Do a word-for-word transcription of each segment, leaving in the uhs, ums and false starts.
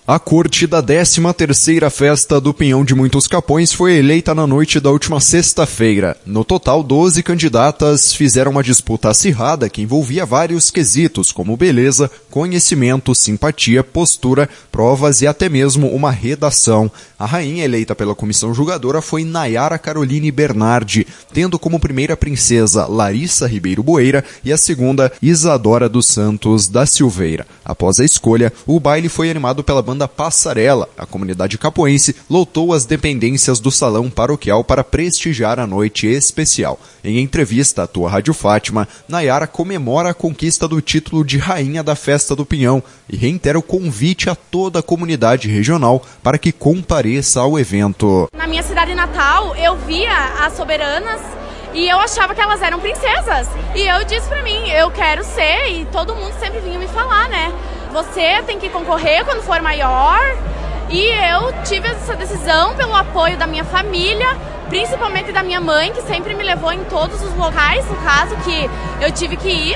A corte da décima terceira Festa do Pinhão de Muitos Capões foi eleita na noite da última sexta-feira. No total, doze candidatas fizeram uma disputa acirrada que envolvia vários quesitos, como beleza, conhecimento, simpatia, postura, provas e até mesmo uma redação. A rainha eleita pela comissão julgadora foi Nayara Caroline Bernardi, tendo como primeira princesa Larissa Ribeiro Boeira e a segunda Isadora dos Santos da Silveira. Após a escolha, o baile foi animado pela banda Passarela. A comunidade capoense lotou as dependências do salão paroquial para prestigiar a noite especial. Em entrevista à Tua Rádio Fátima, Nayara comemora a conquista do título de Rainha da Festa do Pinhão e reitera o convite a toda a comunidade regional para que compareça ao evento. Na minha cidade natal, eu via as soberanas e eu achava que elas eram princesas. E eu disse pra mim, eu quero ser, e todo mundo sempre vinha me falar, né? Você tem que concorrer quando for maior. E eu tive essa decisão pelo apoio da minha família, principalmente da minha mãe, que sempre me levou em todos os locais, no caso, que eu tive que ir.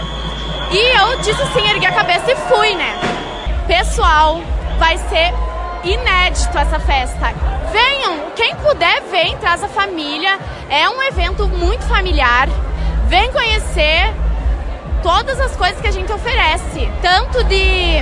E eu disse assim, ergui a cabeça e fui, né? Pessoal, vai ser inédito essa festa. Venham, quem puder, vem, traz a família. É um evento muito familiar. Vem conhecer todas as coisas que a gente oferece, tanto de,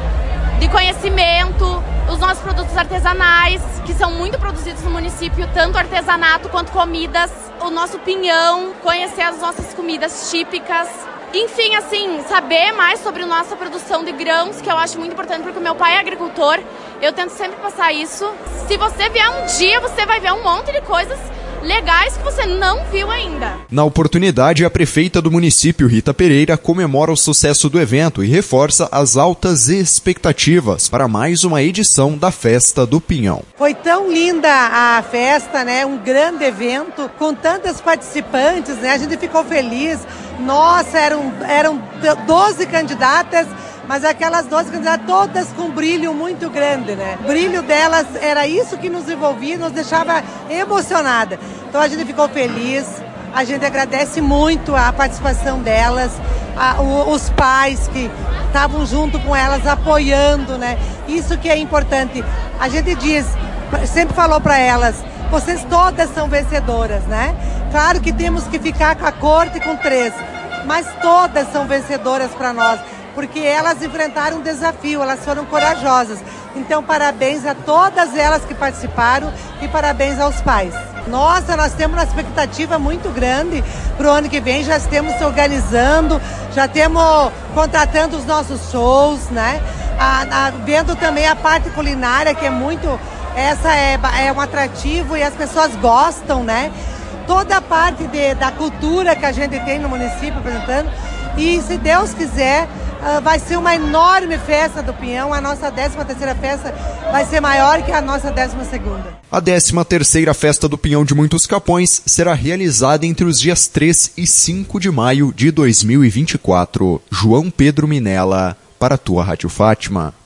de conhecimento, os nossos produtos artesanais, que são muito produzidos no município, tanto artesanato quanto comidas, o nosso pinhão, conhecer as nossas comidas típicas. Enfim, assim, saber mais sobre a nossa produção de grãos, que eu acho muito importante, porque o meu pai é agricultor, eu tento sempre passar isso. Se você vier um dia, você vai ver um monte de coisas legais que você não viu ainda. Na oportunidade, a prefeita do município, Rita Pereira, comemora o sucesso do evento e reforça as altas expectativas para mais uma edição da Festa do Pinhão. Foi tão linda a festa, né? Um grande evento, com tantas participantes, né? A gente ficou feliz. Nossa, eram, eram doze candidatas, mas aquelas doze candidatas todas com brilho muito grande, né? O brilho delas era isso que nos envolvia, nos deixava emocionada. Então a gente ficou feliz, a gente agradece muito a participação delas, a, o, os pais que estavam junto com elas, apoiando, né? Isso que é importante. A gente diz, sempre falou para elas, vocês todas são vencedoras, né? Claro que temos que ficar com a corte com três, mas todas são vencedoras para nós, porque elas enfrentaram um desafio, elas foram corajosas. Então, parabéns a todas elas que participaram e parabéns aos pais. Nossa, nós temos uma expectativa muito grande para o ano que vem, já estamos se organizando, já temos contratando os nossos shows, né? A, a, vendo também a parte culinária, que é muito, essa é, é um atrativo e as pessoas gostam, né? Toda a parte de, da cultura que a gente tem no município apresentando. E se Deus quiser, uh, vai ser uma enorme festa do Pinhão. A nossa décima terceira festa vai ser maior que a nossa décima segunda. A décima terceira Festa do Pinhão de Muitos Capões será realizada entre os dias três e cinco de maio de dois mil e vinte e quatro. João Pedro Minella, para a Tua Rádio Fátima.